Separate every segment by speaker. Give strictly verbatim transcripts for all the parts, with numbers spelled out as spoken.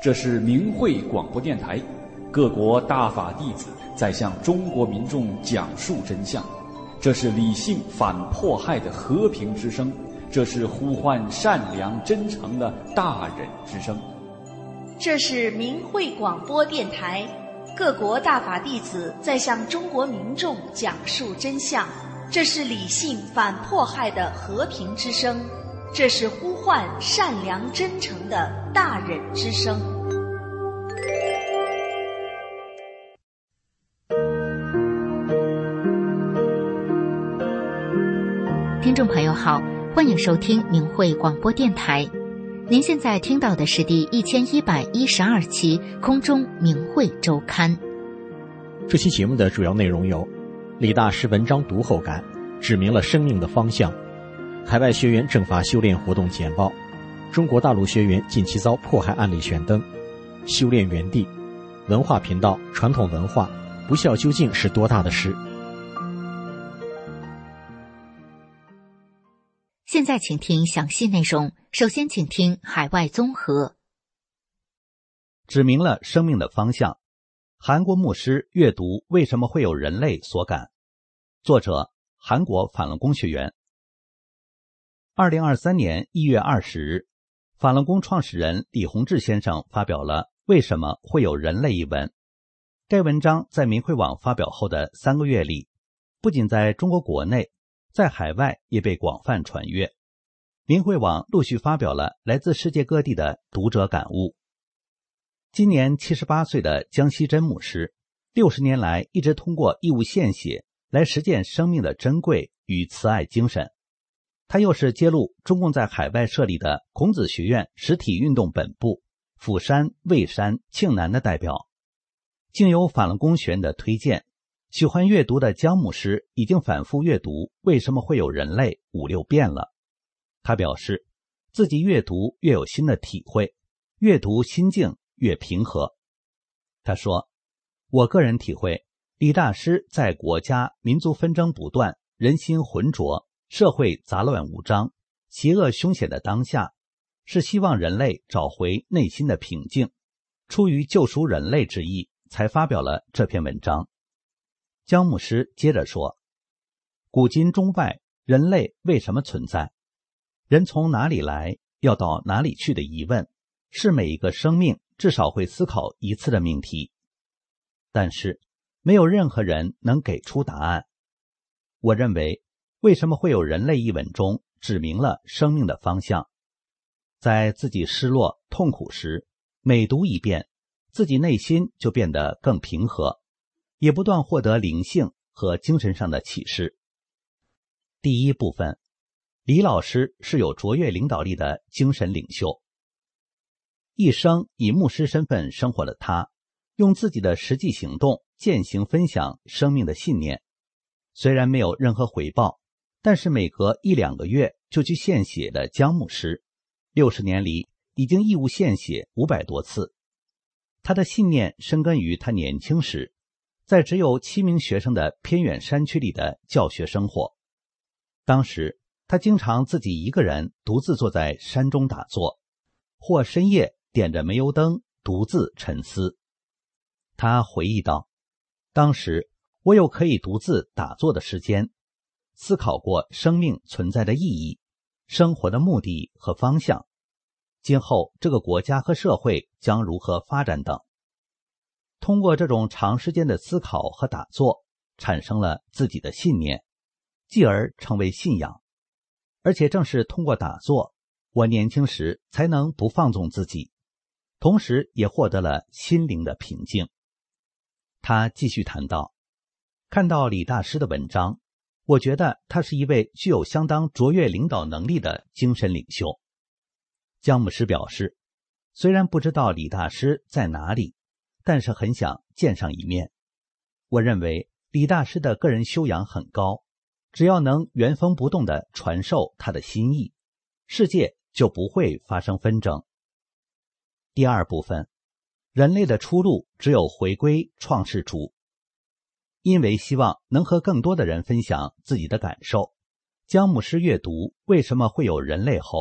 Speaker 1: 这是明慧广播电台，各国大法弟子在向中国民众讲述真相。这是理性反迫害的和平之声，这是呼唤善良真诚的大忍之声。
Speaker 2: 这是明慧广播电台，各国大法弟子在向中国民众讲述真相。这是理性反迫害的和平之声，这是呼唤善良真诚的大忍之声。
Speaker 3: 听众朋友好，欢迎收听明慧广播电台。您现在听到的是第一千一百一十二期空中明慧周刊。
Speaker 4: 这期节目的主要内容有：李大师文章读后感，指明了生命的方向；海外学员正法修炼活动简报；中国大陆学员近期遭迫害案例选灯；修炼原地；文化频道传统文化，不孝究竟是多大的事？
Speaker 3: 现在请听详细内容。首先请听海外综合。
Speaker 5: 指明了生命的方向。韩国牧师阅读为什么会有人类所感。作者韩国法轮功学员。二零二三年一月二十日，法轮功创始人李洪志先生发表了为什么会有人类一文。该文章在明慧网发表后的三个月里，不仅在中国国内，在海外也被广泛传阅。明慧网陆续发表了来自世界各地的读者感悟。今年七十八岁的江希珍牧师，六十年来一直通过义务献血来实践生命的珍贵与慈爱精神。他又是揭露中共在海外设立的孔子学院实体运动本部釜山、蔚山、庆南的代表。经由法轮功学院的推荐，喜欢阅读的江牧师已经反复阅读为什么会有人类五六遍了。他表示自己越读越有新的体会，越读心境越平和。他说，我个人体会，李大师在国家民族纷争不断，人心浑浊，社会杂乱无章，邪恶凶险的当下，是希望人类找回内心的平静，出于救赎人类之意，才发表了这篇文章。江牧师接着说，古今中外，人类为什么存在？人从哪里来，要到哪里去的疑问，是每一个生命至少会思考一次的命题。但是，没有任何人能给出答案。我认为，为什么会有人类一文中指明了生命的方向？在自己失落、痛苦时，每读一遍，自己内心就变得更平和，也不断获得灵性和精神上的启示。第一部分，李老师是有卓越领导力的精神领袖。一生以牧师身份生活的他，用自己的实际行动践行分享生命的信念。虽然没有任何回报，但是每隔一两个月就去献血的江牧师，六十年里已经义务献血五百多次。他的信念深根于他年轻时，在只有七名学生的偏远山区里的教学生活。当时他经常自己一个人独自坐在山中打坐，或深夜点着煤油灯独自沉思。他回忆道，当时我有可以独自打坐的时间，思考过生命存在的意义、生活的目的和方向，今后这个国家和社会将如何发展等。通过这种长时间的思考和打坐，产生了自己的信念，继而成为信仰。而且正是通过打坐，我年轻时才能不放纵自己，同时也获得了心灵的平静。他继续谈到，看到李大师的文章，我觉得他是一位具有相当卓越领导能力的精神领袖。江牧师表示，虽然不知道李大师在哪里，但是很想见上一面。我认为李大师的个人修养很高，只要能原封不动地传授他的心意，世界就不会发生纷争。第二部分，人类的出路只有回归创世主。因为希望能和更多的人分享自己的感受，江牧师阅读为什么会有人类后，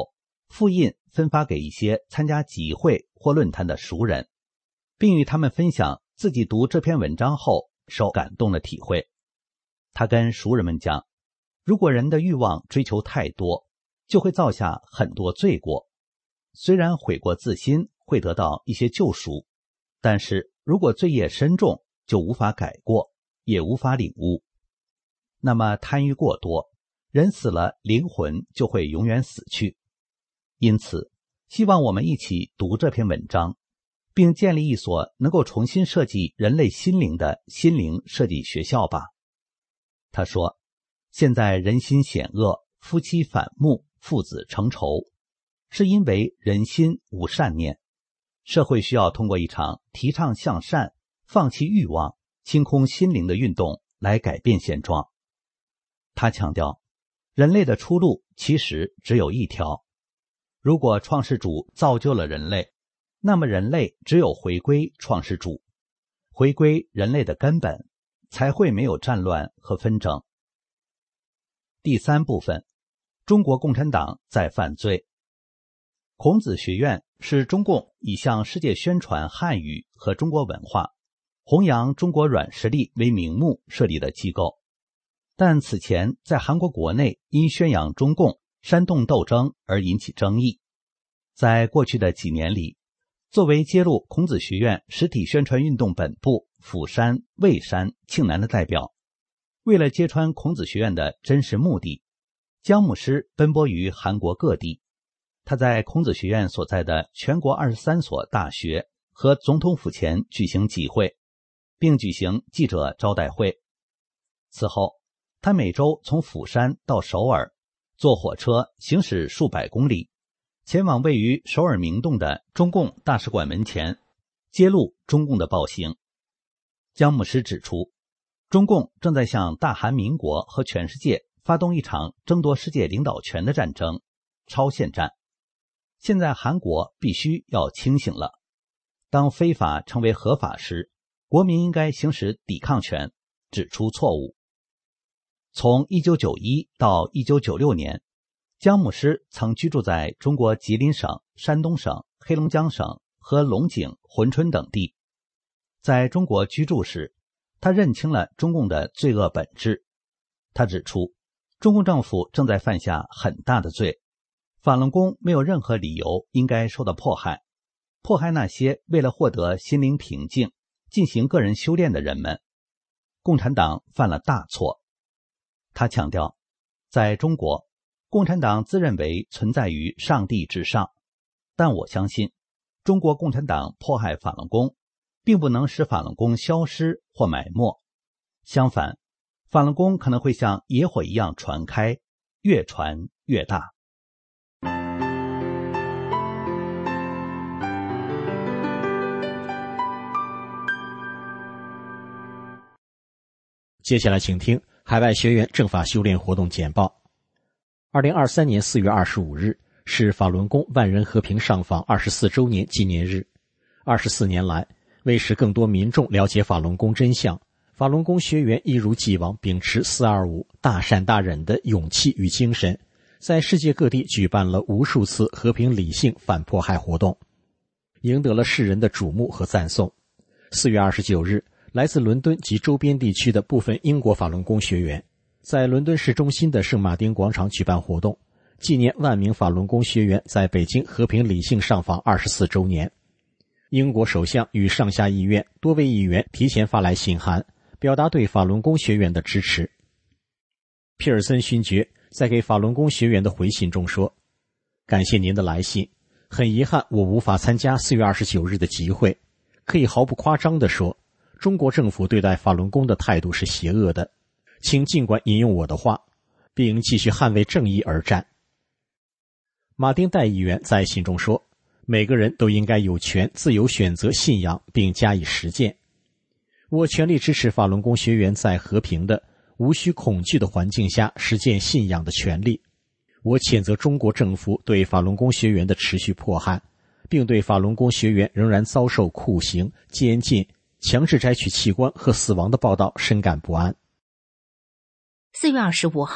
Speaker 5: 复印分发给一些参加集会或论坛的熟人，并与他们分享自己读这篇文章后受感动的体会。他跟熟人们讲，如果人的欲望追求太多，就会造下很多罪过。虽然悔过自新会得到一些救赎，但是如果罪业深重，就无法改过，也无法领悟。那么贪欲过多，人死了，灵魂就会永远死去。因此，希望我们一起读这篇文章，并建立一所能够重新设计人类心灵的心灵设计学校吧。他说，现在人心险恶，夫妻反目，父子成仇，是因为人心无善念。社会需要通过一场提倡向善、放弃欲望、清空心灵的运动来改变现状。他强调，人类的出路其实只有一条。如果创世主造就了人类，那么人类只有回归创世主，回归人类的根本，才会没有战乱和纷争。第三部分，中国共产党在犯罪。孔子学院是中共以向世界宣传汉语和中国文化，弘扬中国软实力为名目设立的机构，但此前在韩国国内因宣扬中共、煽动斗争而引起争议。在过去的几年里，作为揭露孔子学院实体宣传运动本部釜山、蔚山、庆南的代表，为了揭穿孔子学院的真实目的，姜牧师奔波于韩国各地。他在孔子学院所在的全国二十三所大学和总统府前举行集会，并举行记者招待会。此后，他每周从釜山到首尔，坐火车行驶数百公里，前往位于首尔明洞的中共大使馆门前，揭露中共的暴行。姜牧师指出，中共正在向大韩民国和全世界发动一场争夺世界领导权的战争，超限战。现在韩国必须要清醒了，当非法成为合法时，国民应该行使抵抗权，指出错误。从一九九一到一九九六年，姜牧师曾居住在中国吉林省、山东省、黑龙江省和龙井、珲春等地。在中国居住时，他认清了中共的罪恶本质。他指出，中共政府正在犯下很大的罪，法轮功没有任何理由应该受到迫害，迫害那些为了获得心灵平静、进行个人修炼的人们。共产党犯了大错。他强调，在中国，共产党自认为存在于上帝之上，但我相信，中国共产党迫害法轮功，并不能使法轮功消失或埋没。相反，法轮功可能会像野火一样传开，越传越大。
Speaker 4: 接下来请听海外学员正法修炼活动简报。二零二三年四月二十五日是法轮功万人和平上访二十四周年纪念日。二十四年来，为使更多民众了解法轮功真相，法轮功学员一如既往秉持四二五大善大忍的勇气与精神，在世界各地举办了无数次和平理性反迫害活动，赢得了世人的瞩目和赞颂。四月二十九日，来自伦敦及周边地区的部分英国法轮功学员在伦敦市中心的圣马丁广场举办活动，纪念万名法轮功学员在北京和平理性上访二十四周年。英国首相与上下议院多位议员提前发来信函，表达对法轮功学员的支持。皮尔森勋爵在给法轮功学员的回信中说，感谢您的来信，很遗憾我无法参加四月二十九日的集会。可以毫不夸张地说，中国政府对待法轮功的态度是邪恶的，请尽管引用我的话，并继续捍卫正义而战。马丁戴议员在信中说，每个人都应该有权自由选择信仰并加以实践。我全力支持法轮功学员在和平的、无需恐惧的环境下实践信仰的权利。我谴责中国政府对法轮功学员的持续迫害，并对法轮功学员仍然遭受酷刑、监禁、强制摘取器官和死亡的报道深感不安。
Speaker 3: 四月二十五号，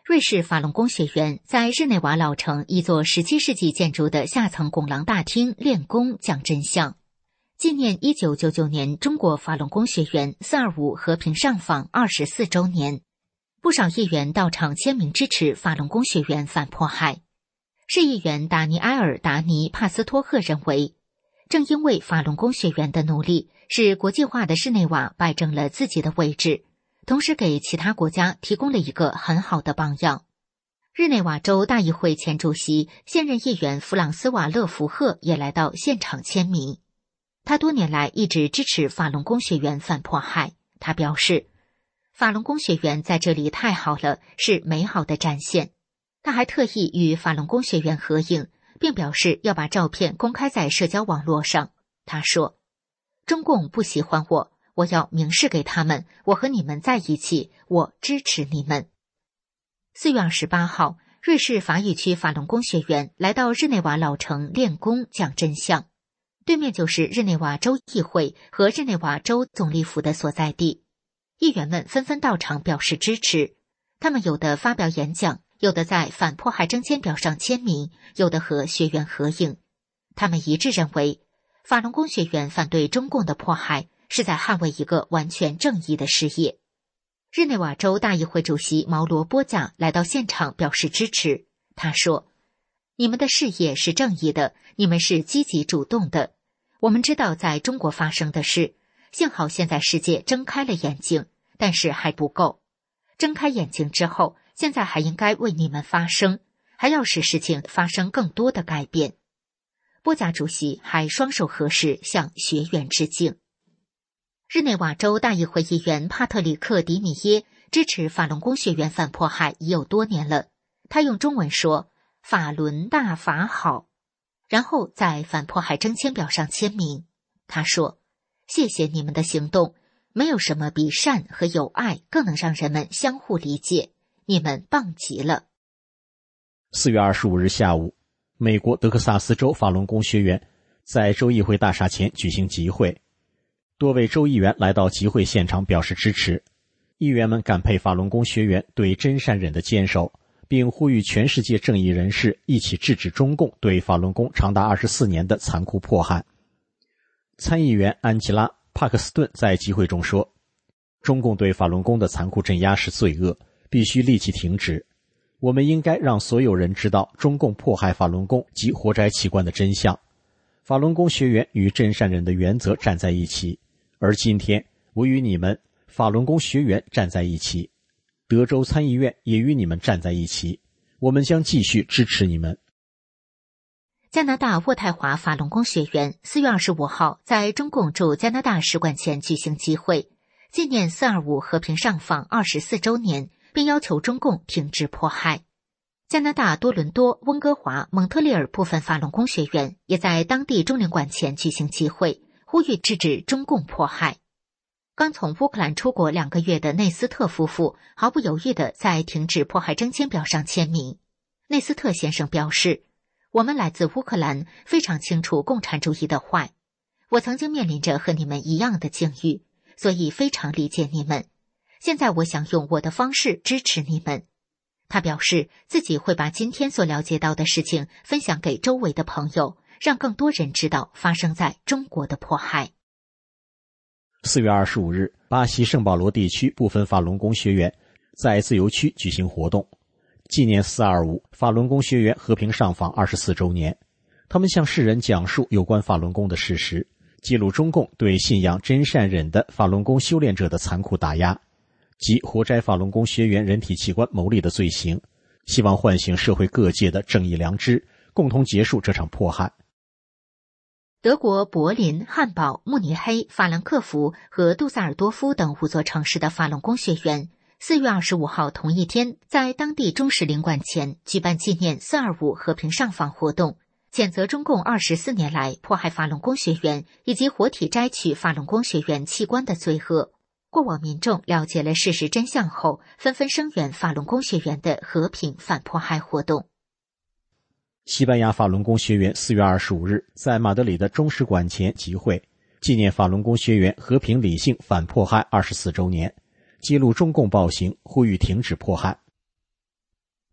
Speaker 3: 瑞士法轮功学员在日内瓦老城一座十七世纪建筑的下层拱廊大厅练功讲真相，纪念一九九九年中国法轮功学员四二五和平上访二十四周年。不少议员到场签名支持法轮功学员反迫害。市议员达尼埃尔·达尼帕斯托赫认为，正因为法轮功学员的努力，使国际化的日内瓦摆正了自己的位置，同时给其他国家提供了一个很好的榜样。日内瓦州大议会前主席、现任议员弗朗斯瓦·勒福赫也来到现场签名。他多年来一直支持法轮功学员反迫害。他表示，法轮功学员在这里太好了，是美好的展现。他还特意与法轮功学员合影，并表示要把照片公开在社交网络上。他说，中共不喜欢我，我要明示给他们，我和你们在一起，我支持你们。四月二十八号，瑞士法语区法轮功学员来到日内瓦老城练功讲真相，对面就是日内瓦州议会和日内瓦州总理府的所在地。议员们纷纷到场表示支持，他们有的发表演讲，有的在反迫害征签表上签名，有的和学员合影。他们一致认为，法轮功学员反对中共的迫害，是在捍卫一个完全正义的事业。日内瓦州大议会主席毛罗波贾来到现场表示支持。他说，你们的事业是正义的，你们是积极主动的。我们知道在中国发生的事，幸好现在世界睁开了眼睛，但是还不够。睁开眼睛之后，现在还应该为你们发声，还要使事情发生更多的改变。波贾主席还双手合十向学员致敬。日内瓦州大议会议员帕特里克·迪米耶支持法轮功学员反迫害已有多年了。他用中文说，法轮大法好，然后在反迫害征签表上签名。他说，谢谢你们的行动，没有什么比善和友爱更能让人们相互理解，你们棒极了。
Speaker 4: 四月二十五日下午，美国德克萨斯州法轮功学员在州议会大厦前举行集会，多位州议员来到集会现场表示支持。议员们感佩法轮功学员对真善忍的坚守，并呼吁全世界正义人士一起制止中共对法轮功长达二十四年的残酷迫害。参议员安吉拉·帕克斯顿在集会中说，中共对法轮功的残酷镇压是罪恶，必须立即停止。我们应该让所有人知道中共迫害法轮功及活摘器官的真相。法轮功学员与真善忍的原则站在一起，而今天我与你们法轮功学员站在一起，德州参议院也与你们站在一起，我们将继续支持你们。
Speaker 3: 加拿大渥太华法轮功学员四月二十五号在中共驻加拿大使馆前举行集会，纪念四二五和平上访二十四周年，并要求中共停止迫害。加拿大多伦多、温哥华、蒙特利尔部分法轮功学员也在当地中领馆前举行集会，呼吁制止中共迫害。刚从乌克兰出国两个月的内斯特夫妇毫不犹豫地在停止迫害征签表上签名。内斯特先生表示，我们来自乌克兰，非常清楚共产主义的坏。我曾经面临着和你们一样的境遇，所以非常理解你们。现在我想用我的方式支持你们。他表示自己会把今天所了解到的事情分享给周围的朋友，让更多人知道发生在中国的迫害。
Speaker 4: 四月二十五日，巴西圣保罗地区部分法轮功学员在自由区举行活动，纪念四二五法轮功学员和平上访二十四周年。他们向世人讲述有关法轮功的事实，记录中共对信仰真善忍的法轮功修炼者的残酷打压，及活摘法轮功学员人体器官牟利的罪行，希望唤醒社会各界的正义良知，共同结束这场迫害。
Speaker 3: 德国柏林、汉堡、慕尼黑、法兰克福和杜塞尔多夫等五座城市的法轮功学员四月二十五号同一天在当地中使领馆前举办纪念四二五和平上访活动，谴责中共二十四年来迫害法轮功学员以及活体摘取法轮功学员器官的罪恶。过往民众了解了事实真相后，纷纷声援法轮功学员的和平反迫害活动。
Speaker 4: 西班牙法轮功学员四月二十五日在马德里的中使馆前集会，纪念法轮功学员和平理性反迫害二十四周年，记录中共暴行，呼吁停止迫害。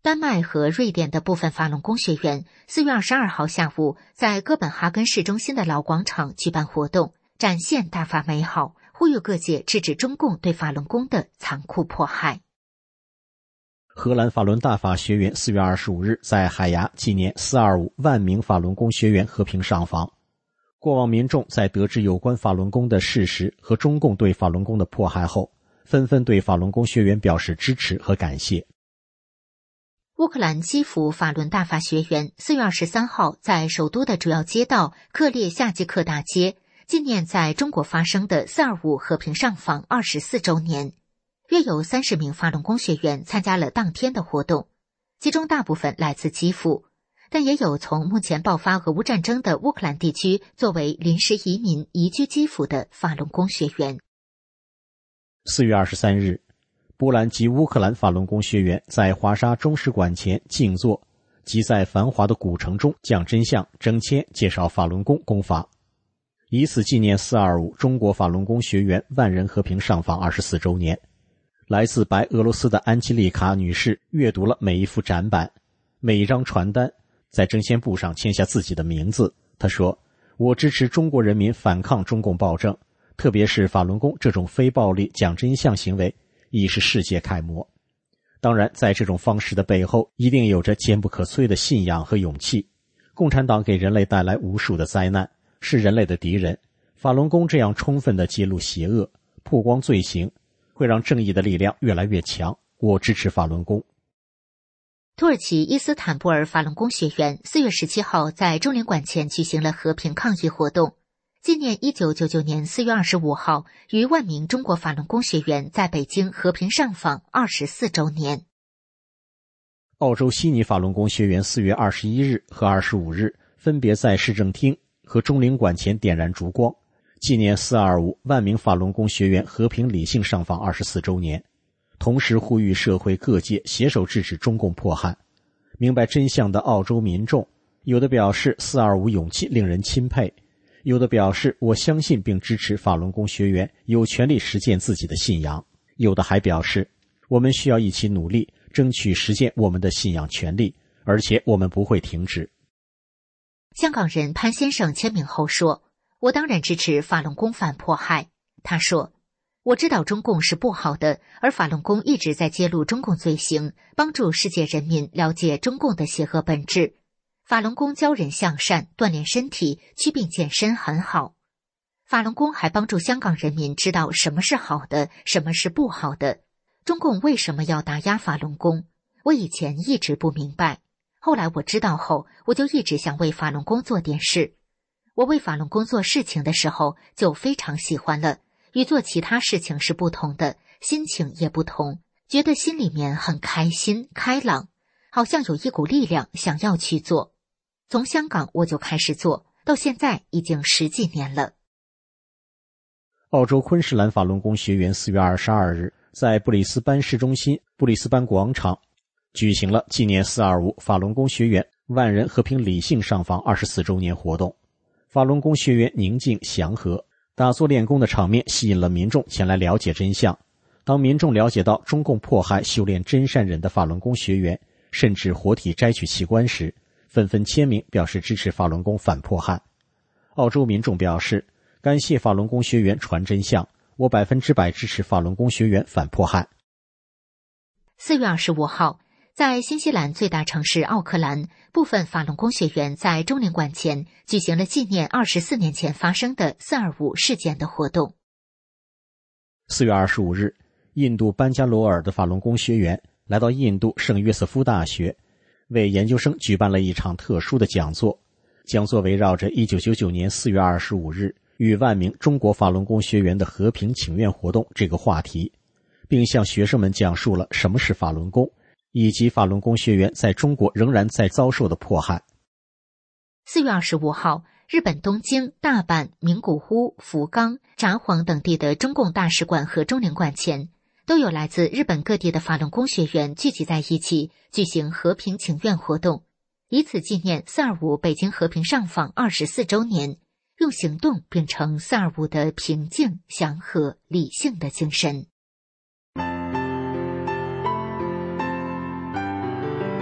Speaker 3: 丹麦和瑞典的部分法轮功学员四月二十二号下午在哥本哈根市中心的老广场举办活动，展现大法美好，呼吁各界制止中共对法轮功的残酷迫害。
Speaker 4: 荷兰法轮大法学院四月二十五日在海牙纪念四二五万名法轮功学员和平上访。过往民众在得知有关法轮功的事实和中共对法轮功的迫害后，纷纷对法轮功学员表示支持和感谢。
Speaker 3: 乌克兰基辅法轮大法学员四月二十三号在首都的主要街道克列夏季克大街纪念在中国发生的四二五和平上访二十四周年，约有三十名法轮功学员参加了当天的活动，其中大部分来自基辅，但也有从目前爆发俄乌战争的乌克兰地区作为临时移民移居基辅的法轮功学员。
Speaker 4: 四月二十三日，波兰及乌克兰法轮功学员在华沙中使馆前静坐，即在繁华的古城中讲真相征签介绍法轮功功法，以此纪念四二五中国法轮功学员万人和平上访二十四周年。来自白俄罗斯的安吉丽卡女士阅读了每一幅展板，每一张传单，在征签簿上签下自己的名字。她说，我支持中国人民反抗中共暴政，特别是法轮功这种非暴力讲真相行为已是世界楷模。当然，在这种方式的背后一定有着坚不可摧的信仰和勇气。共产党给人类带来无数的灾难，是人类的敌人。法轮功这样充分地揭露邪恶，曝光罪行，会让正义的力量越来越强。我支持法轮功。
Speaker 3: 土耳其伊斯坦布尔法轮功学员四月十七号在中领馆前举行了和平抗议活动，纪念一九九九年四月二十五号逾万名中国法轮功学员在北京和平上访二十四周年。
Speaker 4: 澳洲悉尼法轮功学员四月二十一日和二十五日分别在市政厅和中领馆前点燃烛光，纪念四二五万名法轮功学员和平理性上访二十四周年，同时呼吁社会各界携手制止中共迫害。明白真相的澳洲民众，有的表示四二五勇气令人钦佩，有的表示我相信并支持法轮功学员有权利实践自己的信仰，有的还表示我们需要一起努力，争取实践我们的信仰权利，而且我们不会停止。
Speaker 3: 香港人潘先生签名后说，我当然支持法轮功反迫害。他说，我知道中共是不好的，而法轮功一直在揭露中共罪行，帮助世界人民了解中共的邪恶本质。法轮功教人向善，锻炼身体，祛病健身很好。法轮功还帮助香港人民知道什么是好的，什么是不好的。中共为什么要打压法轮功？我以前一直不明白，后来我知道后，我就一直想为法轮功做点事。我为法轮功做事情的时候就非常喜欢了，与做其他事情是不同的，心情也不同，觉得心里面很开心开朗，好像有一股力量想要去做。从香港我就开始做，到现在已经十几年了。
Speaker 4: 澳洲昆士兰法轮功学员四月二十二日在布里斯班市中心布里斯班广场举行了纪念四二五法轮功学员万人和平理性上访二十四周年活动。法轮功学员宁静祥和，打坐练功的场面吸引了民众前来了解真相。当民众了解到中共迫害修炼真善忍的法轮功学员，甚至活体摘取器官时，纷纷签名表示支持法轮功反迫害。澳洲民众表示，感谢法轮功学员传真相，我百分之百支持法轮功学员反迫害。
Speaker 3: 四月二十五号，在新西兰最大城市奥克兰，部分法轮功学员在中领馆前举行了纪念二十四年前发生的四二五事件的活动。
Speaker 4: 四月二十五日，印度班加罗尔的法轮功学员来到印度圣约瑟夫大学，为研究生举办了一场特殊的讲座。讲座围绕着一九九九年四月二十五日与万名中国法轮功学员的和平请愿活动这个话题，并向学生们讲述了什么是法轮功，以及法轮功学员在中国仍然在遭受的迫害。
Speaker 3: 四月二十五号，日本东京、大阪、名古屋、福冈、札幌等地的中共大使馆和中领馆前，都有来自日本各地的法轮功学员聚集在一起，举行和平请愿活动，以此纪念四二五北京和平上访二十四周年，用行动秉承四二五的平静、祥和、理性的精神。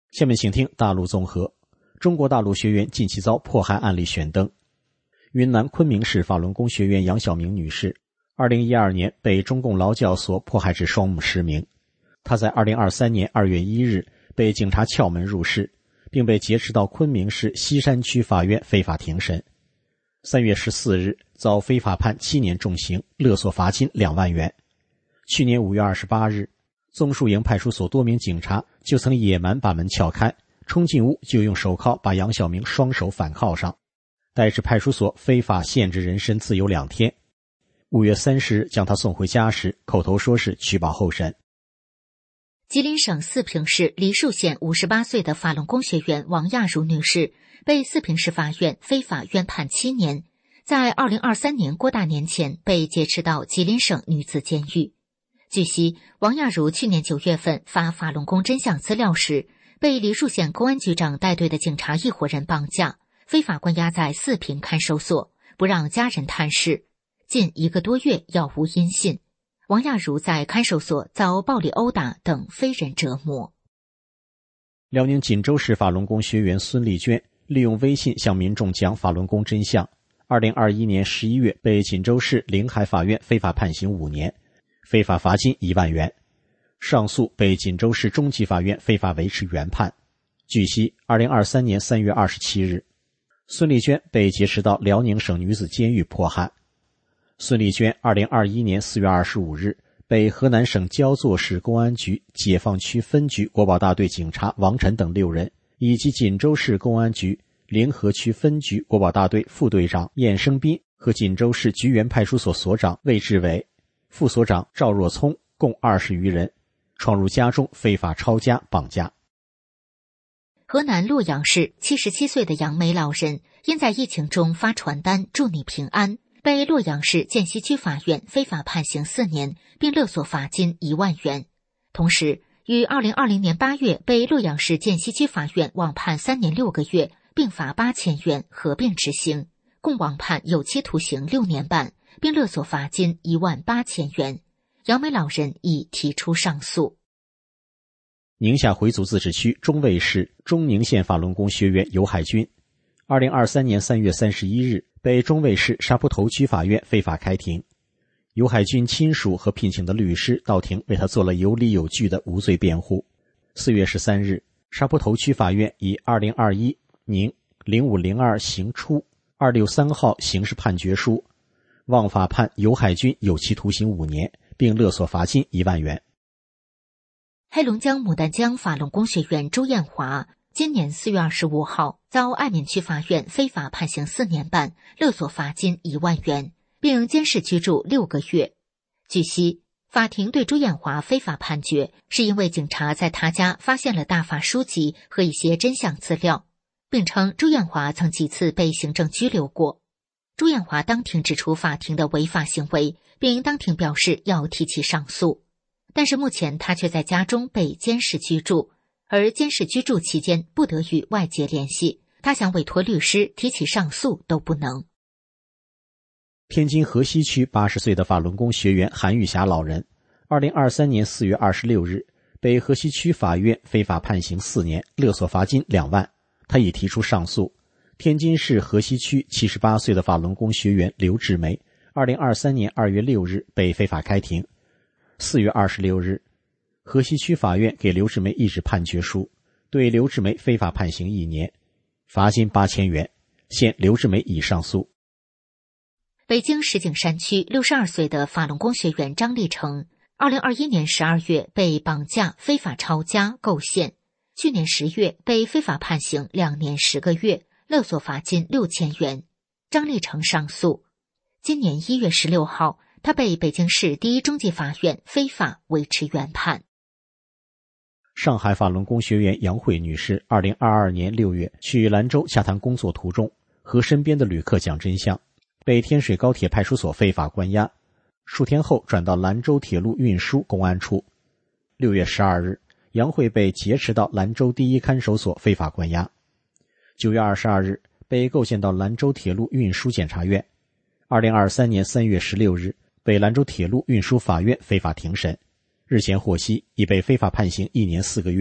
Speaker 4: 下面请听大陆综合。中国大陆学员近期遭迫害案例选登。云南昆明市法轮功学员杨晓明女士二零一二年被中共劳教所迫害至双目失明。她在二零二三年二月一日被警察撬门入室，并被劫持到昆明市西山区法院非法庭审。三月十四日遭非法判七年重刑，勒索罚金两万元。去年五月二十八日，综树营派出所多名警察就曾野蛮把门撬开，冲进屋就用手铐把杨晓明双手反铐上，带至派出所非法限制人身自由两天。五月三十日将他送回家时，口头说是取保候审。
Speaker 3: 吉林省四平市梨树县五十八岁的法轮功学员王亚茹女士被四平市法院非法院判七年，在二零二三年过大年前被劫持到吉林省女子监狱。据悉，王亚茹去年九月份发法轮功真相资料时，被梨树县公安局长带队的警察一伙人绑架，非法关押在四平看守所，不让家人探视，近一个多月杳无音信。王亚茹在看守所遭暴力殴打等非人折磨。
Speaker 4: 辽宁锦州市法轮功学员孙丽娟利用微信向民众讲法轮功真相，二零二一年十一月被锦州市临海法院非法判刑五年，非法罚金一万元。上诉被锦州市中级法院非法维持原判。据悉，二零二三年三月二十七日，孙丽娟被劫持到辽宁省女子监狱迫害。孙丽娟二零二一年四月二十五日被河南省焦作市公安局解放区分局国保大队警察王晨等六人，以及锦州市公安局临河区分局国保大队副队长晏生斌和锦州市菊园派出所所长魏志伟、副所长赵若聪共二十余人，闯入家中非法抄家绑架。
Speaker 3: 河南洛阳市七十七岁的杨梅老人因在疫情中发传单祝你平安，被洛阳市涧西区法院非法判刑四年，并勒索罚金一万元。同时，于二零二零年八月被洛阳市涧西区法院网判三年六个月，并罚八千元合并执行，共网判有期徒刑六年半，并勒索罚金一万八千元。杨梅老人已提出上诉。
Speaker 4: 宁夏回族自治区中卫市中宁县法轮功学员尤海军二零二三年三月三十一日被中卫市沙坡头区法院非法开庭。尤海军亲属和聘请的律师到庭为他做了有理有据的无罪辩护。四月十三日，沙坡头区法院以二零二一宁零五零二刑初二六三号刑事判决书，枉法判尤海军有期徒刑五年，并勒索罚金一万元。
Speaker 3: 黑龙江牡丹江法轮功学员周艳华今年四月二十五号遭爱民区法院非法判刑四年半，勒索罚金一万元，并监视居住六个月。据悉，法庭对周艳华非法判决，是因为警察在他家发现了大法书籍和一些真相资料，并称周艳华曾几次被行政拘留过。周艳华当庭指出法庭的违法行为，并当庭表示要提起上诉。但是目前他却在家中被监视居住，而监视居住期间不得与外界联系，他想委托律师提起上诉都不能。
Speaker 4: 天津河西区八十岁的法轮功学员韩玉霞老人二零二三年四月二十六日被河西区法院非法判刑四年，勒索罚金两万，他已提出上诉。天津市河西区七十八岁的法轮功学员刘志梅二零二三年二月六日被非法开庭。四月二十六日，河西区法院给刘志梅一纸判决书，对刘志梅非法判刑一年，罚金八千元。现刘志梅已上诉。
Speaker 3: 北京石景山区六十二岁的法轮功学员张立成二零二一年十二月被绑架非法抄家构陷，去年十月被非法判刑两年十个月，勒索罚金六千元。张立成上诉。今年一月十六号，他被北京市第一中级法院非法维持原判。
Speaker 4: 上海法轮功学员杨慧女士二零二二年六月去兰州洽谈工作途中，和身边的旅客讲真相，被天水高铁派出所非法关押，数天后转到兰州铁路运输公安处。六月十二日，杨慧被劫持到兰州第一看守所非法关押。九月二十二日，被构陷到兰州铁路运输检察院。二零二三年三月十六日，被兰州铁路运输法院非法庭审。日前获悉已被非法判刑一年四个月，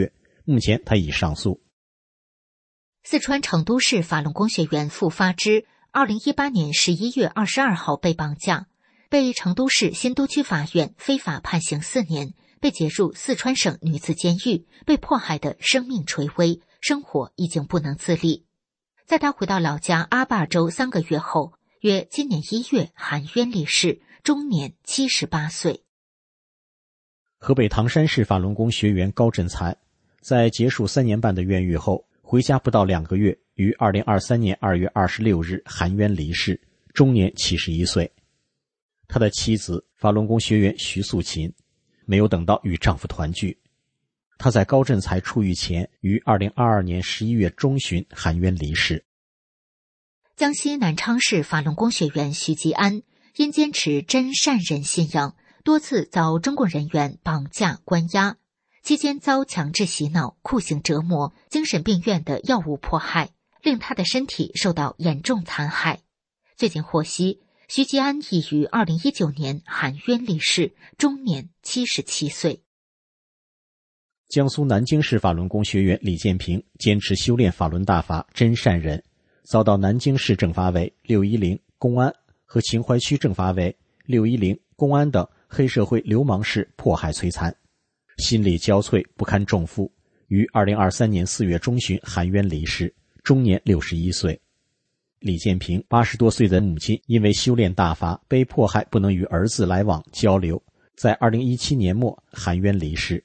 Speaker 4: 目前他已上诉。
Speaker 3: 四川成都市法轮功学员付发之二零一八年十一月二十二号被绑架，被成都市新都区法院非法判刑四年，被解入四川省女子监狱，被迫害的生命垂危，生活已经不能自理。在他回到老家阿坝州三个月后，约今年一月含冤离世，终年七十八岁。
Speaker 4: 河北唐山市法轮功学员高振才，在结束三年半的冤狱后，回家不到两个月，于二零二三年二月二十六日含冤离世，终年七十一岁。他的妻子法轮功学员徐素琴没有等到与丈夫团聚，她在高振才出狱前于二零二二年十一月中旬含冤离世。
Speaker 3: 江西南昌市法轮功学员徐吉安因坚持真善忍信仰，多次遭中共人员绑架关押，期间遭强制洗脑、酷刑折磨、精神病院的药物迫害，令他的身体受到严重残害。最近获悉，徐吉安已于二零一九年含冤离世，终年七十七岁。
Speaker 4: 江苏南京市法轮功学员李建平坚持修炼法轮大法真善忍，遭到南京市政法委、六一零公安和秦淮区政法委、六一零公安等黑社会流氓式迫害摧残，心力交瘁，不堪重负，于二零二三年四月中旬含冤离世，终年六十一岁。李建平八十多岁的母亲因为修炼大法被迫害，不能与儿子来往交流，在二零一七年末含冤离世。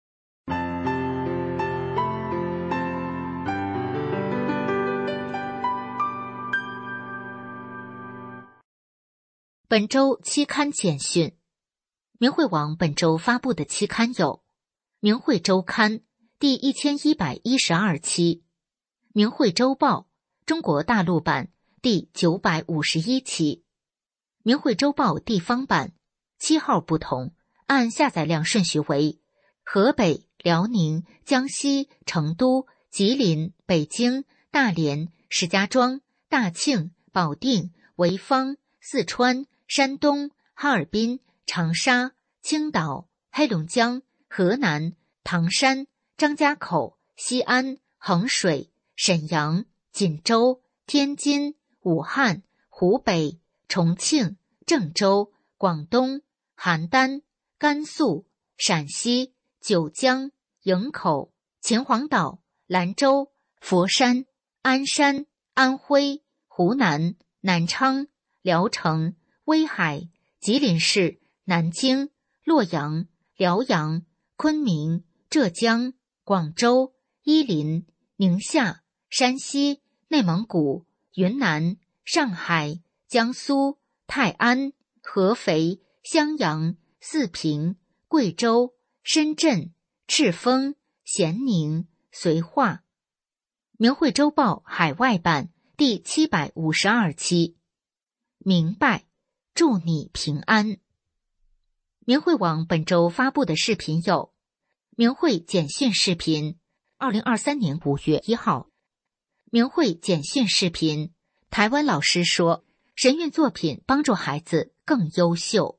Speaker 3: 本周期刊简讯。明慧网本周发布的期刊有：明慧周刊第一千一百一十二期，明慧周报中国大陆版第九百五十一期，明慧周报地方版七号不同，按下载量顺序为河北、辽宁、江西、成都、吉林、北京、大连、石家庄、大庆、保定、潍坊、四川、山东、哈尔滨、长沙、青岛、黑龙江、河南、唐山、张家口、西安、衡水、沈阳、锦州、天津、武汉、湖北、重庆、郑州、广东、邯郸、甘肃、陕西、九江、营口、秦皇岛、兰州、佛山、鞍山、安徽、湖南、南昌、聊城、威海、吉林市、南京、洛阳、辽阳、昆明、浙江、广州、伊林、宁夏、山西、内蒙古、云南、上海、江苏、泰安、合肥、襄阳、四平、贵州、深圳、赤峰、咸宁、绥化。明慧周报海外版第七百五十二期，明白，祝你平安。明慧网本周发布的视频有：明慧简讯视频，二零二三年五月一号。明慧简讯视频，台湾老师说，神韵作品帮助孩子更优秀。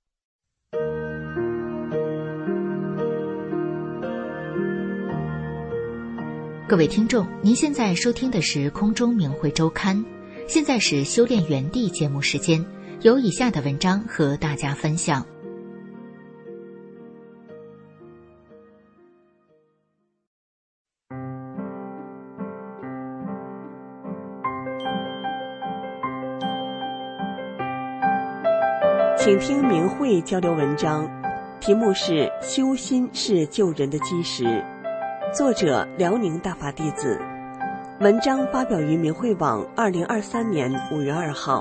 Speaker 3: 各位听众，您现在收听的是空中明慧周刊，现在是修炼园地节目时间，有以下的文章和大家分享。
Speaker 6: 请听明慧交流文章，题目是修心是救人的基石，作者辽宁大法弟子，文章发表于明慧网二零二三年五月二号。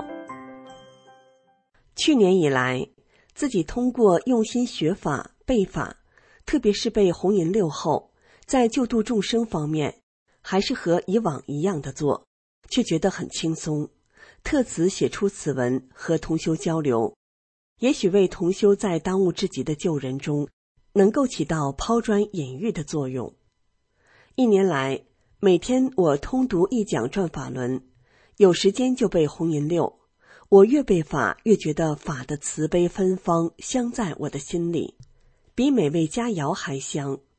Speaker 6: 去年以来，自己通过用心学法背法，特别是背红银六后，在救度众生方面还是和以往一样的做，却觉得很轻松，特此写出此文和同修交流，也许为同修在当务之急的救人中能够起到抛砖引玉的作用。一年来，每天我通读一讲转法轮，有时间就背红银六，我越背法越觉得法的慈悲芬芳香在我的心里，比美味佳肴还香。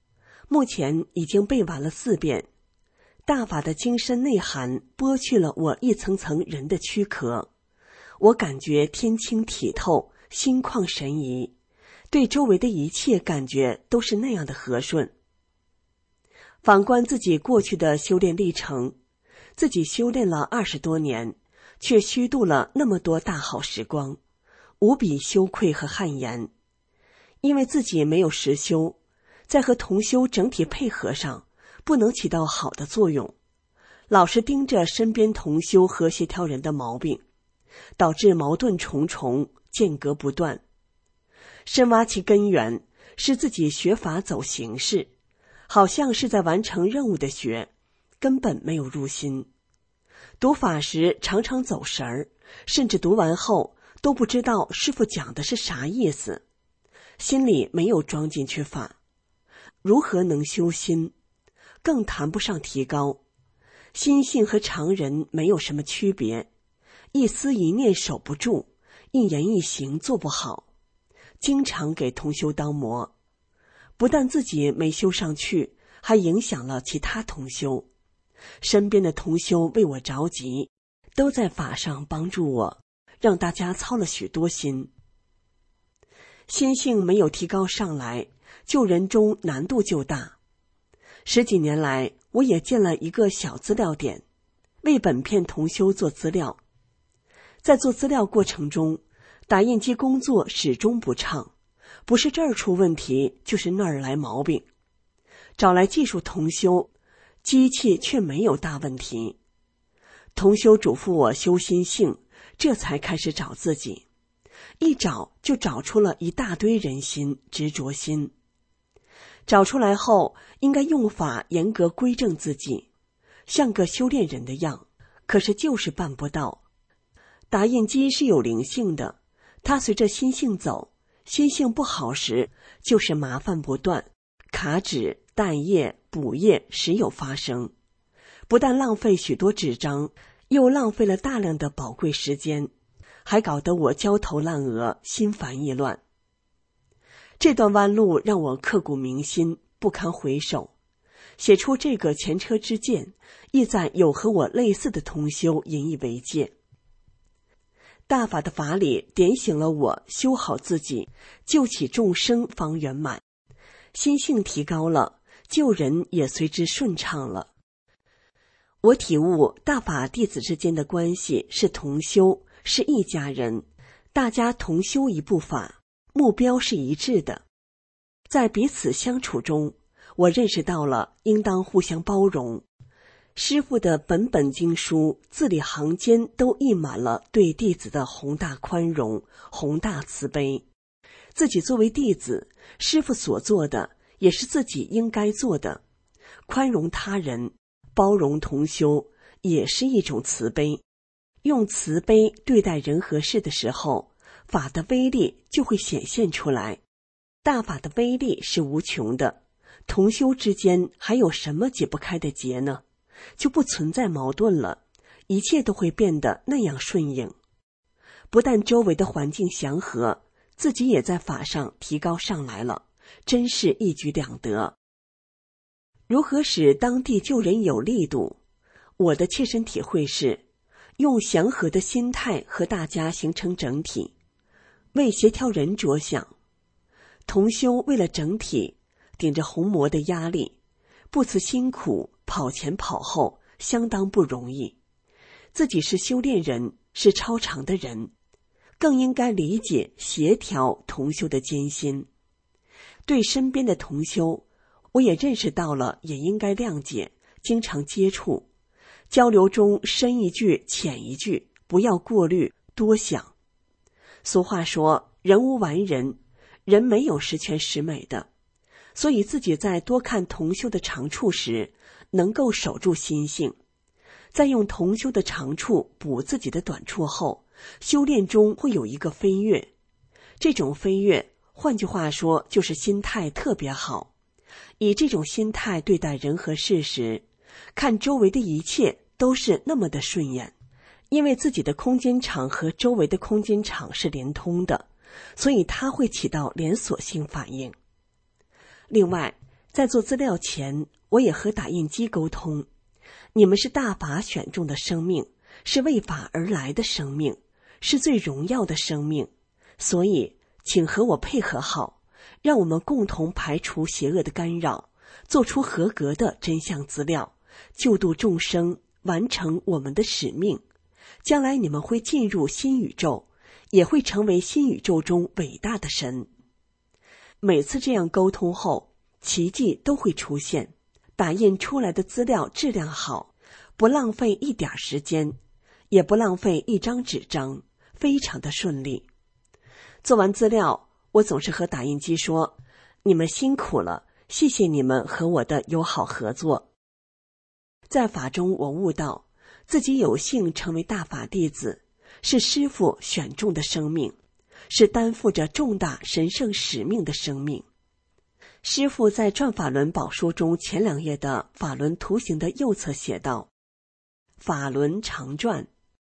Speaker 6: 目前已经背完了四遍。大法的精深内涵剥去了我一层层人的躯壳，我感觉天清体透，心旷神怡，对周围的一切感觉都是那样的和顺。反观自己过去的修炼历程，自己修炼了二十多年，却虚度了那么多大好时光，无比羞愧和汗颜。因为自己没有实修，在和同修整体配合上不能起到好的作用，老是盯着身边同修和协调人的毛病，导致矛盾重重，间隔不断。深挖其根源，是自己学法走形式，好像是在完成任务的学，根本没有入心。读法时常常走神儿，甚至读完后都不知道师父讲的是啥意思，心里没有装进去法，如何能修心？更谈不上提高。心性和常人没有什么区别，一思一念守不住，一言一行做不好，经常给同修当磨，不但自己没修上去，还影响了其他同修。身边的同修为我着急，都在法上帮助我，让大家操了许多心。心性没有提高上来，救人中难度就大。十几年来，我也建了一个小资料点，为本片同修做资料。在做资料过程中，打印机工作始终不畅，不是这儿出问题，就是那儿来毛病。找来技术同修，机器却没有大问题。同修嘱咐我修心性，这才开始找自己。一找就找出了一大堆人心、执着心。找出来后，应该用法严格规正自己，像个修炼人的样，可是就是办不到。打印机是有灵性的，它随着心性走，心性不好时，就是麻烦不断，卡纸、淡页、补页时有发生，不但浪费许多纸张，又浪费了大量的宝贵时间，还搞得我焦头烂额，心烦意乱。这段弯路让我刻骨铭心，不堪回首。写出这个前车之鉴，意在有和我类似的同修引以为戒。大法的法理点醒了我，修好自己，救起众生方圆满。心性提高了，救人也随之顺畅了。我体悟大法弟子之间的关系是同修，是一家人，大家同修一部法，目标是一致的。在彼此相处中，我认识到了应当互相包容。师父的本本经书字里行间都印满了对弟子的宏大宽容、宏大慈悲。自己作为弟子，师父所做的也是自己应该做的。宽容他人，包容同修，也是一种慈悲。用慈悲对待人和事的时候，法的威力就会显现出来。大法的威力是无穷的，同修之间还有什么解不开的结呢？就不存在矛盾了，一切都会变得那样顺应。不但周围的环境祥和，自己也在法上提高上来了，真是一举两得。如何使当地救人有力度？我的切身体会是，用祥和的心态和大家形成整体，为协调人着想。同修为了整体，顶着红魔的压力，不辞辛苦，跑前跑后，相当不容易。自己是修炼人，是超常的人，更应该理解协调同修的艰辛。对身边的同修，我也认识到了，也应该谅解，经常接触交流中深一句浅一句，不要过滤多想。俗话说，人无完人，人没有十全十美的，所以自己在多看同修的长处时，能够守住心性，在用同修的长处补自己的短处后，修炼中会有一个飞跃。这种飞跃，换句话说，就是心态特别好。以这种心态对待人和事时，看周围的一切都是那么的顺眼。因为自己的空间场和周围的空间场是连通的，所以它会起到连锁性反应。另外， 在做资料前，我也和打印机沟通，你们是大法选中的生命，是为法而来的生命，是最荣耀的生命，所以请和我配合好，让我们共同排除邪恶的干扰，做出合格的真相资料，救度众生，完成我们的使命。将来你们会进入新宇宙，也会成为新宇宙中伟大的神。每次这样沟通后，奇迹都会出现，打印出来的资料质量好，不浪费一点时间，也不浪费一张纸张，非常的顺利。做完资料，我总是和打印机说，你们辛苦了，谢谢你们和我的友好合作。在法中，我悟到自己有幸成为大法弟子，是师父选中的生命，是担负着重大神圣使命的生命。师父在转法轮宝书中前两页的法轮图形的右侧写道，法轮常转。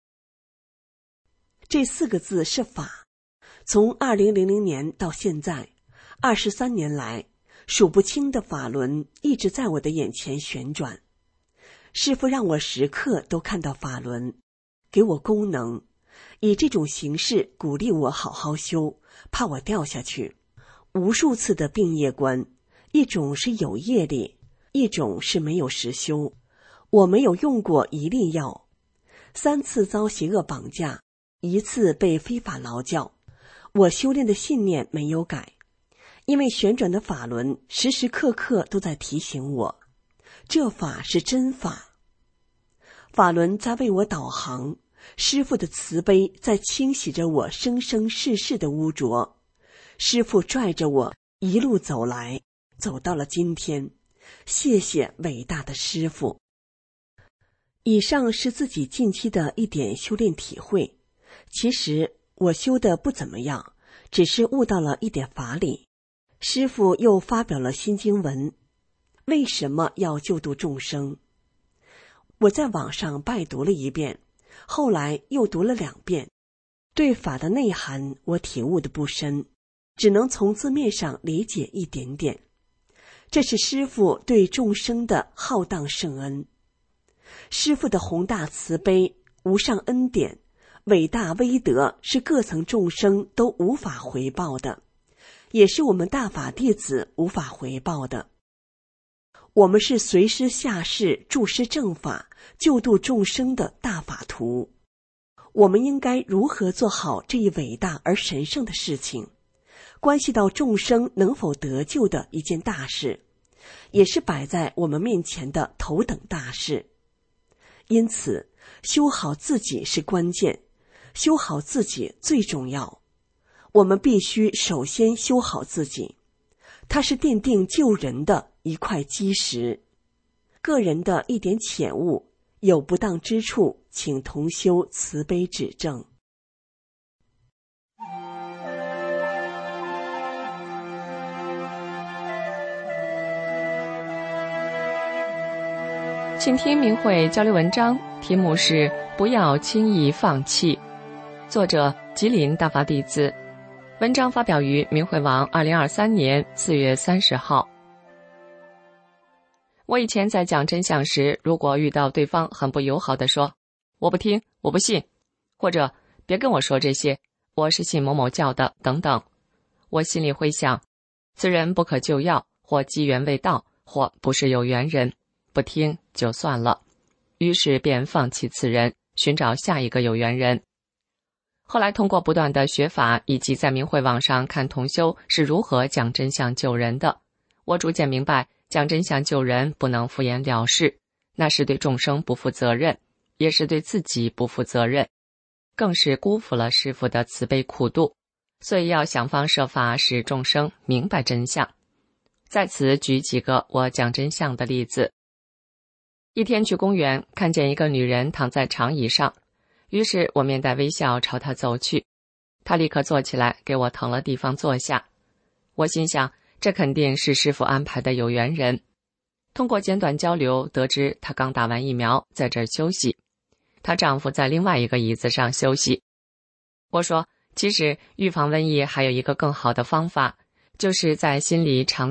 Speaker 6: 这四个字是法，从二零零零年到现在二十三年来，数不清的法轮一直在我的眼前旋转。师父让我时刻都看到法轮，给我功能，以这种形式鼓励我好好修，怕我掉下去。无数次的病业观，一种是有业力，一种是没有实修。我没有用过一粒药，三次遭邪恶绑架，一次被非法劳教。我修炼的信念没有改，因为旋转的法轮时时刻刻都在提醒我，这法是真法。法轮在为我导航，师父的慈悲在清洗着我生生世世的污浊。师父拽着我一路走来，走到了今天。谢谢伟大的师父。以上是自己近期的一点修炼体会。其实我修的不怎么样，只是悟到了一点法理。师父又发表了新经文，为什么要救度众生？我在网上拜读了一遍，后来又读了两遍，对法的内涵我体悟的不深，只能从字面上理解一点点。这是师父对众生的浩荡圣恩，师父的宏大慈悲、无上恩典、伟大威德是各层众生都无法回报的，也是我们大法弟子无法回报的。我们是随师下士助师正法、救度众生的大法徒。我们应该如何做好这一伟大而神圣的事情，关系到众生能否得救的一件大事，也是摆在我们面前的头等大事。因此，修好自己是关键，修好自己最重要。我们必须首先修好自己，它是奠定救人的一块基石。个人的一点浅悟，有不当之处，请同修慈悲指正。
Speaker 7: 请听明慧交流文章，题目是不要轻易放弃，作者吉林大法弟子，文章发表于明慧网二零二三年四月三十号。我以前在讲真相时，如果遇到对方很不友好地说我不听，我不信，或者别跟我说这些，我是信某某教的等等，我心里会想，此人不可救药，或机缘未到，或不是有缘人，不听就算了，于是便放弃此人，寻找下一个有缘人。后来通过不断的学法，以及在明慧网上看同修是如何讲真相救人的，我逐渐明白，讲真相救人不能敷衍了事，那是对众生不负责任，也是对自己不负责任，更是辜负了师父的慈悲苦度，所以要想方设法使众生明白真相。在此举几个我讲真相的例子。一天去公园，看见一个女人躺在长椅上，于是我面带微笑朝她走去，她立刻坐起来给我腾了地方坐下。我心想，这肯定是师父安排的有缘人。通过简短交流得知，她刚打完疫苗，在这儿休息，她丈夫在另外一个椅子上休息。我说，其实预防瘟疫还有一个更好的方法，就是在心里常念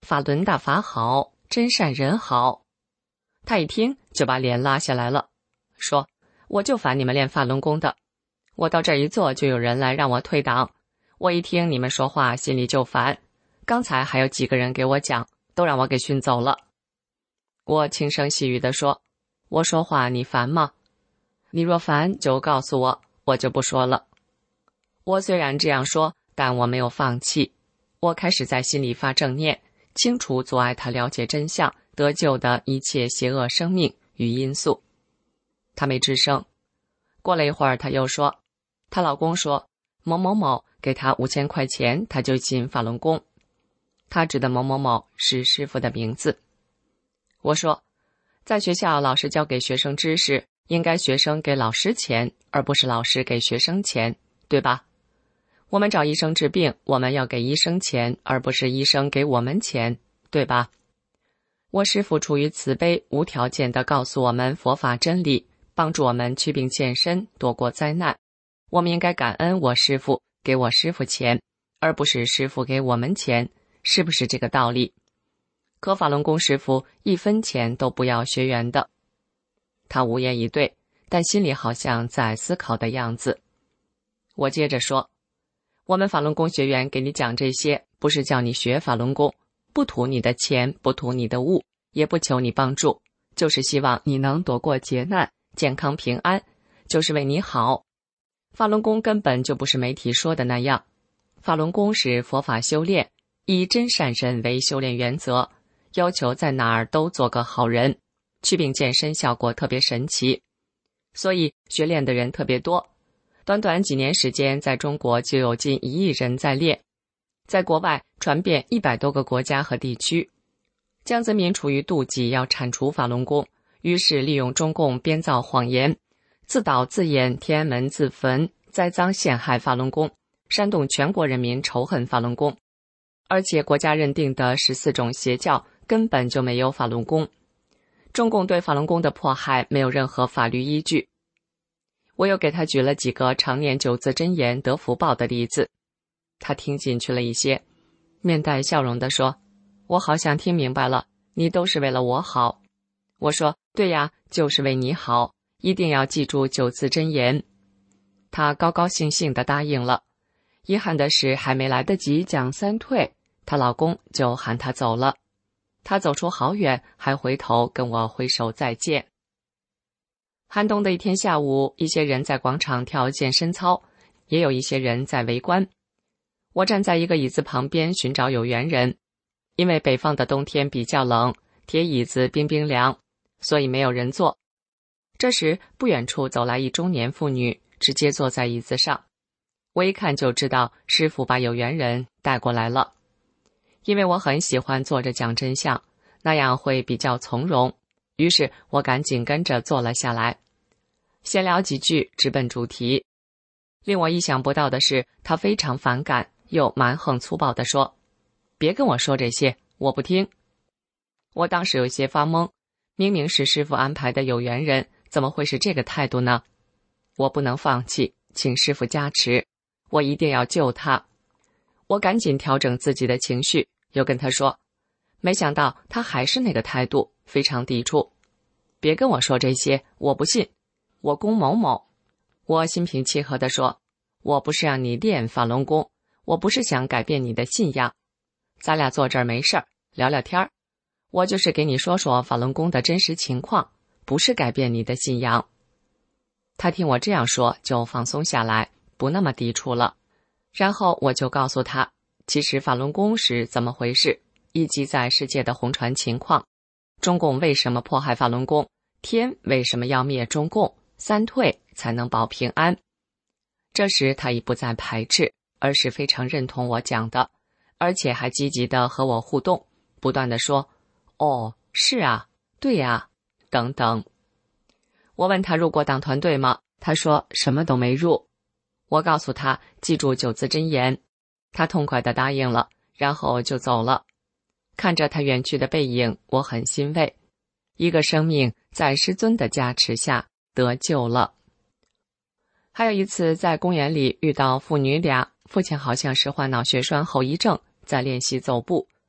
Speaker 7: 法轮大法好，真善人好。他一听就把脸拉下来了，说我就烦你们练法轮功的，我到这儿一坐就有人来让我退档，我一听你们说话心里就烦，刚才还有几个人给我讲，都让我给训走了。我轻声细语地说，我说话你烦吗？你若烦就告诉我，我就不说了。我虽然这样说，但我没有放弃，我开始在心里发正念，清除阻碍他了解真相得救的一切邪恶生命与因素。她没吱声。过了一会儿，她又说，她老公说某某某给她五千块钱，她就进法轮功。她指的某某某是师傅的名字。我说，在学校老师教给学生知识，应该学生给老师钱，而不是老师给学生钱，对吧？我们找医生治病，我们要给医生钱，而不是医生给我们钱，对吧？我师父出于慈悲，无条件地告诉我们佛法真理，帮助我们祛病健身，躲过灾难。我们应该感恩我师父，给我师父钱，而不是师父给我们钱，是不是这个道理？可法轮功师父一分钱都不要学员的。他无言以对，但心里好像在思考的样子。我接着说，我们法轮功学员给你讲这些，不是叫你学法轮功，不图你的钱，不图你的物，也不求你帮助，就是希望你能躲过劫难，健康平安，就是为你好。法轮功根本就不是媒体说的那样，法轮功是佛法修炼，以真善人为修炼原则，要求在哪儿都做个好人，祛病健身效果特别神奇，所以学练的人特别多。短短几年时间，在中国就有近一亿人在练，在国外传遍一百多个国家和地区。江泽民出于妒忌要铲除法轮功，于是利用中共编造谎言，自导自演天安门自焚，栽赃陷害法轮功，煽动全国人民仇恨法轮功。而且国家认定的十四种邪教根本就没有法轮功，中共对法轮功的迫害没有任何法律依据。我又给他举了几个常念九字真言得福报的例子，他听进去了一些，面带笑容地说，我好像听明白了，你都是为了我好。我说，对呀，就是为你好，一定要记住九字真言。他高高兴兴地答应了。遗憾的是，还没来得及讲三退，她老公就喊她走了。她走出好远，还回头跟我挥手再见。寒冬的一天下午，一些人在广场跳健身操，也有一些人在围观。我站在一个椅子旁边寻找有缘人，因为北方的冬天比较冷，铁椅子冰冰凉，所以没有人坐。这时不远处走来一中年妇女，直接坐在椅子上。我一看就知道师父把有缘人带过来了。因为我很喜欢坐着讲真相，那样会比较从容，于是我赶紧跟着坐了下来。闲聊几句，直奔主题。令我意想不到的是，他非常反感，又蛮横粗暴地说，别跟我说这些，我不听。我当时有些发懵，明明是师父安排的有缘人，怎么会是这个态度呢？我不能放弃，请师父加持，我一定要救他。我赶紧调整自己的情绪，又跟他说，没想到他还是那个态度，非常抵触。别跟我说这些，我不信。我公某某，我心平气和地说，我不是让你练法轮功，我不是想改变你的信仰，咱俩坐这儿没事儿聊聊天儿，我就是给你说说法轮功的真实情况，不是改变你的信仰。他听我这样说，就放松下来，不那么抵触了。然后我就告诉他，其实法轮功是怎么回事，以及在世界的红传情况，中共为什么迫害法轮功，天为什么要灭中共，三退才能保平安。这时他已不再排斥，而是非常认同我讲的，而且还积极地和我互动，不断地说，哦，是啊，对啊，等等。我问他入过党团队吗？他说什么都没入。我告诉他记住九字真言，他痛快地答应了，然后就走了。看着他远去的背影，我很欣慰，一个生命在师尊的加持下得救了。还有一次在公园里遇到父女俩，父亲好像是患脑血栓后遗症，在练习走步。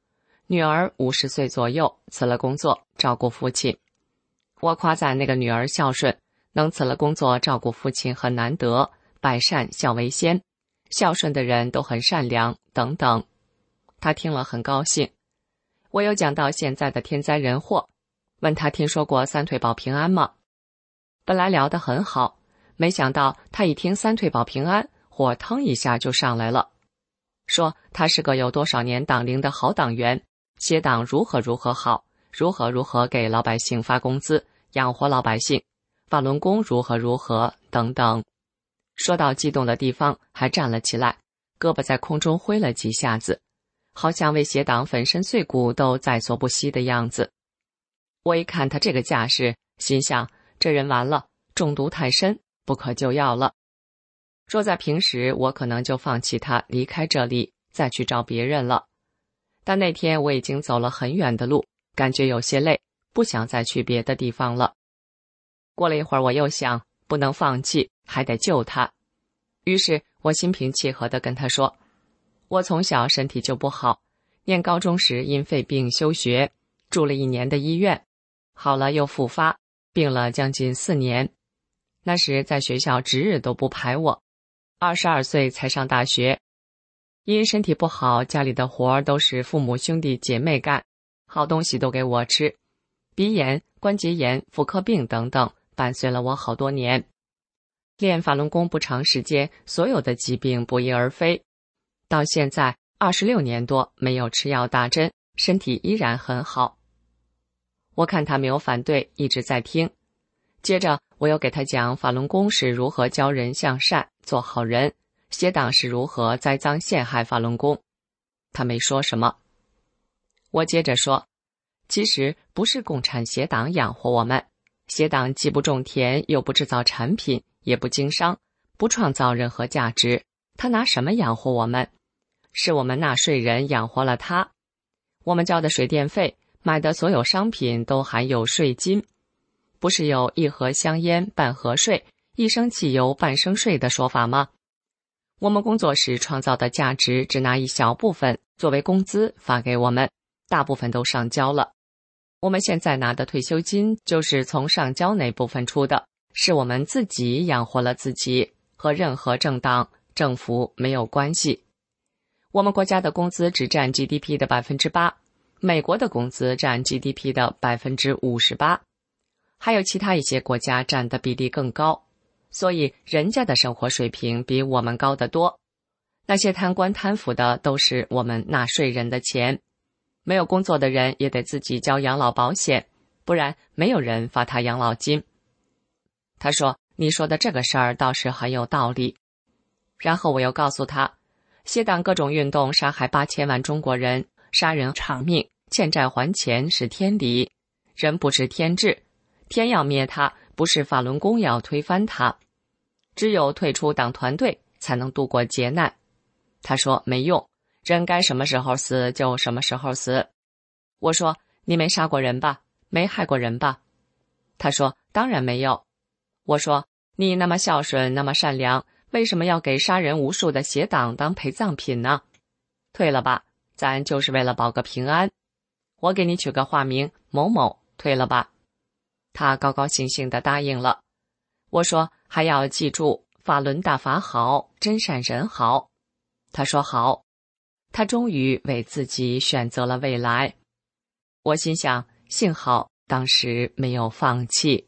Speaker 7: 女儿五十岁左右，辞了工作，照顾父亲。我夸赞那个女儿孝顺，能辞了工作照顾父亲很难得，百善孝为先，孝顺的人都很善良，等等。他听了很高兴。我又讲到现在的天灾人祸，问他听说过三退保平安吗？本来聊得很好，没想到他一听三退保平安，火腾一下就上来了，说他是个有多少年党龄的好党员，协党如何如何好，如何如何给老百姓发工资，养活老百姓，法轮功如何如何等等。说到激动的地方还站了起来，胳膊在空中挥了几下子，好像为协党粉身碎骨都在所不惜的样子。我一看他这个架势，心想这人完了，中毒太深，不可救药了。若在平时，我可能就放弃他，离开这里，再去找别人了。但那天我已经走了很远的路，感觉有些累，不想再去别的地方了。过了一会儿，我又想，不能放弃，还得救他。于是我心平气和地跟他说，我从小身体就不好，念高中时因肺病休学，住了一年的医院，好了又复发，病了将近四年。那时在学校值日都不排我，二十二岁才上大学。因身体不好，家里的活儿都是父母兄弟姐妹干，好东西都给我吃，鼻炎、关节炎、妇科病等等伴随了我好多年。练法轮功不长时间，所有的疾病不翼而飞，到现在二十六年多没有吃药打针，身体依然很好。我看他没有反对，一直在听。接着我又给他讲法轮功是如何教人向善做好人，协党是如何栽赃陷害法轮功。他没说什么。我接着说，其实不是共产协党养活我们，协党既不种田，又不制造产品，也不经商，不创造任何价值，他拿什么养活我们？是我们纳税人养活了他。我们交的水电费，买的所有商品都含有税金。不是有一盒香烟半盒税，一升汽油半升税的说法吗？我们工作时创造的价值只拿一小部分作为工资发给我们，大部分都上交了。我们现在拿的退休金就是从上交那部分出的，是我们自己养活了自己，和任何政党、政府没有关系。我们国家的工资只占 G D P 的 百分之八， 美国的工资占 G D P 的 百分之五十八，还有其他一些国家占的比例更高，所以人家的生活水平比我们高得多。那些贪官贪腐的都是我们纳税人的钱，没有工作的人也得自己交养老保险，不然没有人发他养老金。他说，你说的这个事儿倒是很有道理。然后我又告诉他，协党各种运动杀害八千万中国人，杀人偿命，欠债还钱是天理，人不知天志，天要灭他，不是法轮功要推翻他，只有退出党团队才能度过劫难。他说没用，人该什么时候死就什么时候死。我说你没杀过人吧，没害过人吧？他说当然没有。我说你那么孝顺，那么善良，为什么要给杀人无数的协党当陪葬品呢？退了吧，咱就是为了保个平安。我给你取个化名某某，退了吧。他高高兴兴地答应了。我说还要记住，法轮大法好，真善人好。他说好。他终于为自己选择了未来。我心想，幸好当时没有放弃。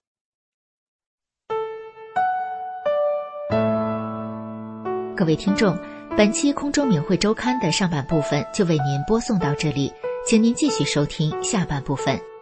Speaker 3: 各位听众，本期空中明慧周刊的上半部分就为您播送到这里，请您继续收听下半部分。